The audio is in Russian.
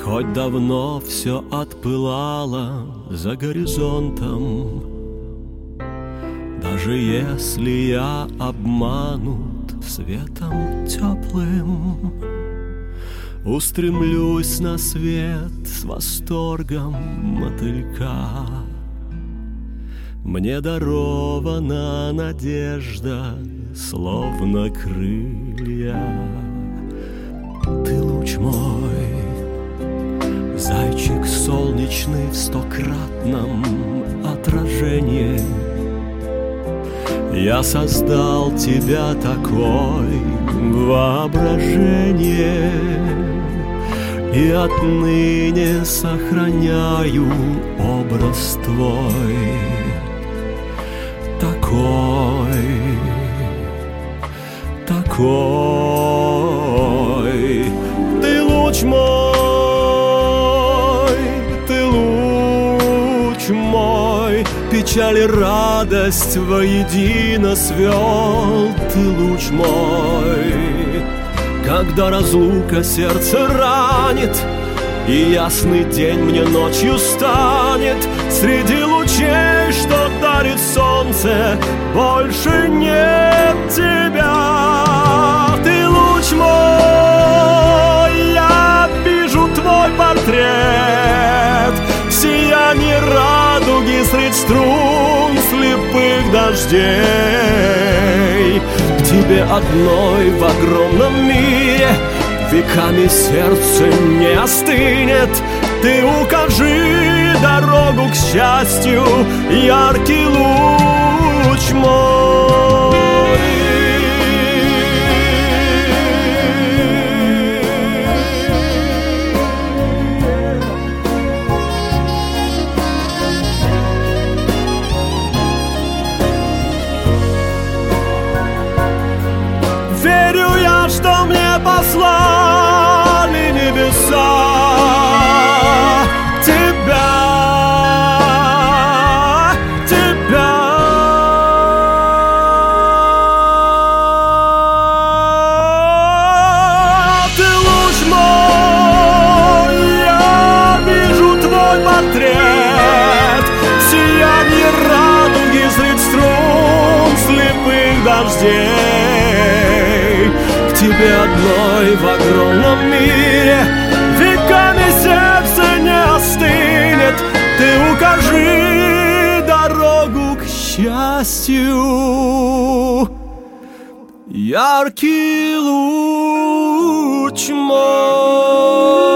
Хоть давно все отпылало за горизонтом, даже если я обманут светом теплым, устремлюсь на свет с восторгом мотылька. Мне дарована надежда, словно крылья. Ты луч мой, зайчик солнечный в стократном отражении. Я создал тебя такой в воображении, и отныне сохраняю образ твой. Такой, такой. Ты луч мой, ты луч мой, печаль и радость воедино свел. Ты луч мой, когда разлука сердце ранит, и ясный день мне ночью станет. Среди лучей, что дарит солнце, больше нет тебя. Ты луч мой, я вижу твой портрет в сиянии радуги средь струн слепых дождей. К тебе одной в огромном мире веками сердце не остынет. Ты укажи дорогу к счастью, яркий луч мой. Верю я, что мне послали небеса тебя, тебя. Ты луч мой, я вижу твой портрет в сиянии радуги средь струн слепых дождей. К тебе одной в огромном мире веками сердце не остынет. Ты укажи дорогу к счастью, яркий луч мой.